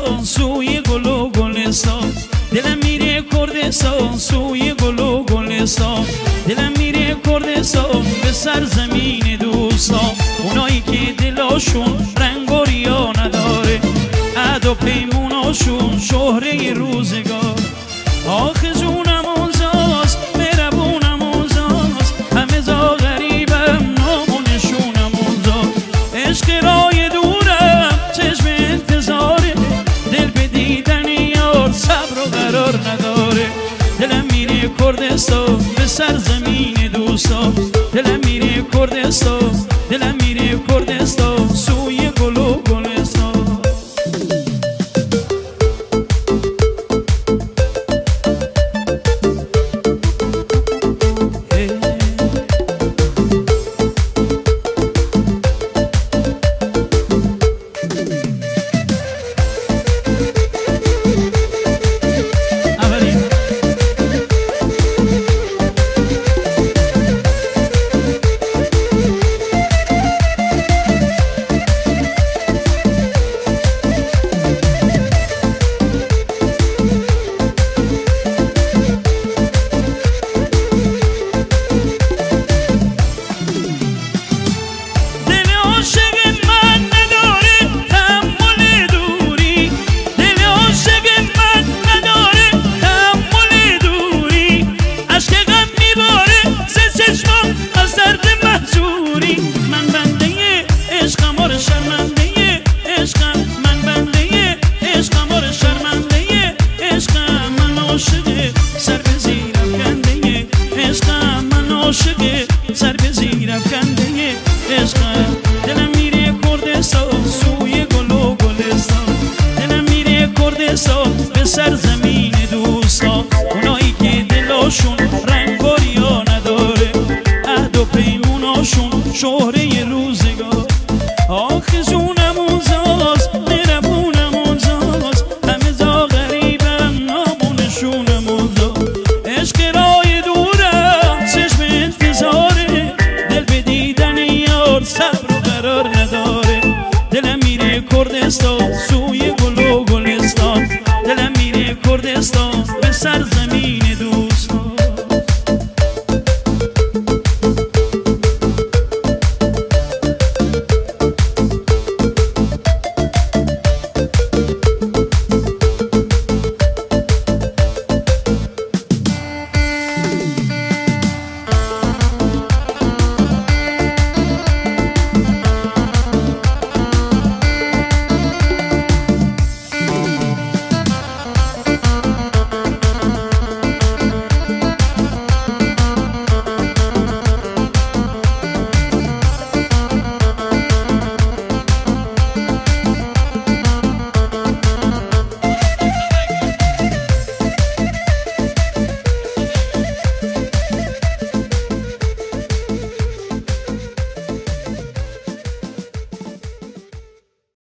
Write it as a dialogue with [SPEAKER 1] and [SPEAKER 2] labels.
[SPEAKER 1] کردستان سوی گل و گلستان، دلم میره کردستان سوی گل و گلستان، دلم میره کردستان به سرزمین دوستان، اونایی که دلاشون رنگ و ریا نداره، عهد و پیموناشون شهره روزگار. آخه جونم اونجاست مهربونم اونجاست، همه جا غریبم نام و نشونم اونجا، عشق رای دورم چشم انتظاره، دل به دیدن یار صبر و قرار نداره. دلم میره کردستان به سرزمین دوستان، دلم میره کردستان، دلم میره کردستان سوی گل و گلستان. سر به زیر افکنده عشقم، دلم میره کردستان سوی گل و گلستان، دلم میره کردستان به سرزمین دوستان، اونایی که دلاشون رنگ و ریا نداره، عهد و پیموناشون شهره روزگار. آخه جونم اونجاست مهربونم اونجاست، همه جا غریبم نام و نشونم اونجا، عشق رای دورم چشم انتظاره، دل به دیدن یار صبر و قرار نداره. دلم میره کردستان